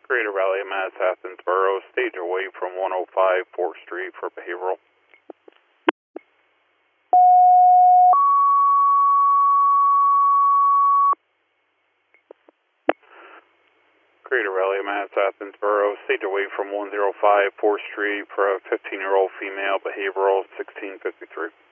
Greater Valley of Mass, Athens Borough, stage away from 105 4th Street for behavioral. Greater Valley of Mass, Athens Borough, stage away from 105 4th Street for a 15-year-old female, behavioral 1653.